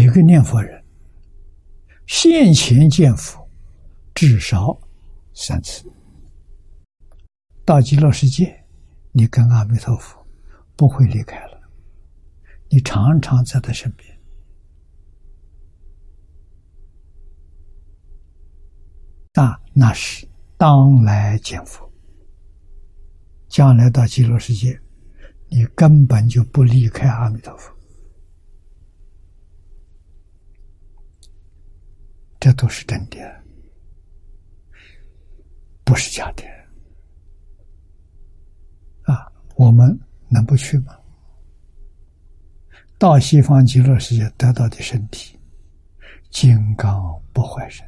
个念佛人现前见佛至少3次。到极乐世界，你跟阿弥陀佛不会离开了，你常常在他身边。那是当来见佛。将来到极乐世界，你根本就不离开阿弥陀佛，这都是真的，不是假的。我们能不去吗？到西方极乐世界得到的身体，金刚不坏身。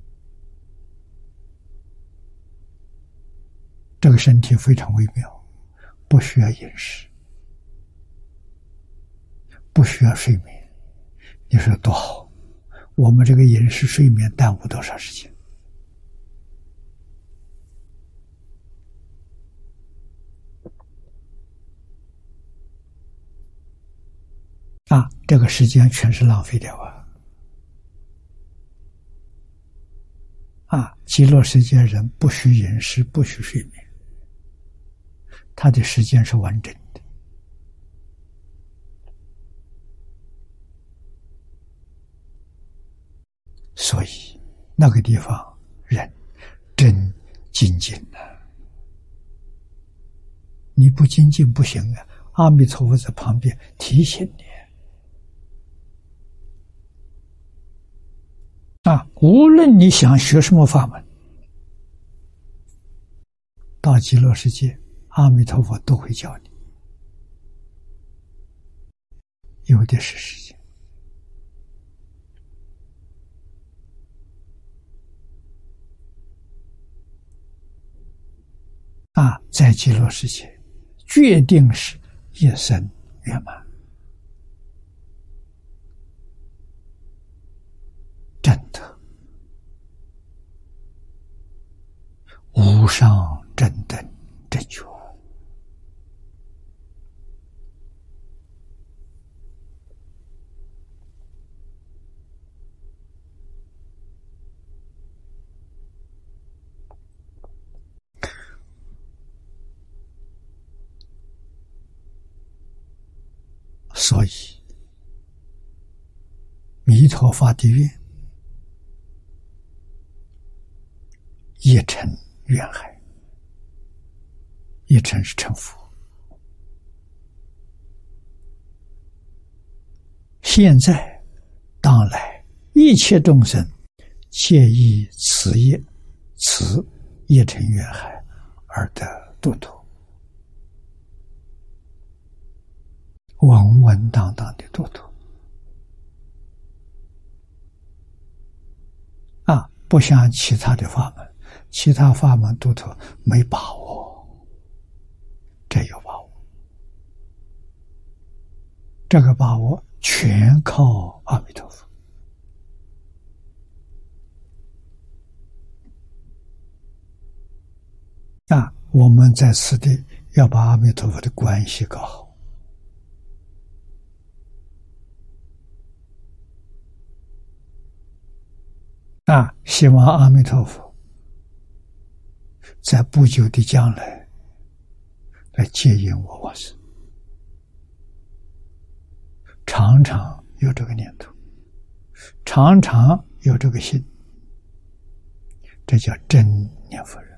这个身体非常微妙，不需要饮食，不需要睡眠。你说多好，我们这个饮食睡眠耽误多少时间？这个时间全是浪费掉极乐世界人不需饮食，不需睡眠，他的时间是完整的。所以那个地方人真精进你不精进不行阿弥陀佛在旁边提醒你无论你想学什么法门，到极乐世界阿弥陀佛都会教你，有的是时间在极乐世界决定是一生圆满，真的无上正等正觉。所以弥陀发的愿一成愿海，一成是成佛。现在当来一切众生皆以此业此一成愿海而得度脱，稳稳当当的度脱不像其他的法门，其他法门度脱没把握，这有把握。这个把握全靠阿弥陀佛我们在此地要把阿弥陀佛的关系搞好希望阿弥陀佛在不久的将来来接引我往生，常常有这个念头，常常有这个心，这叫真念佛人。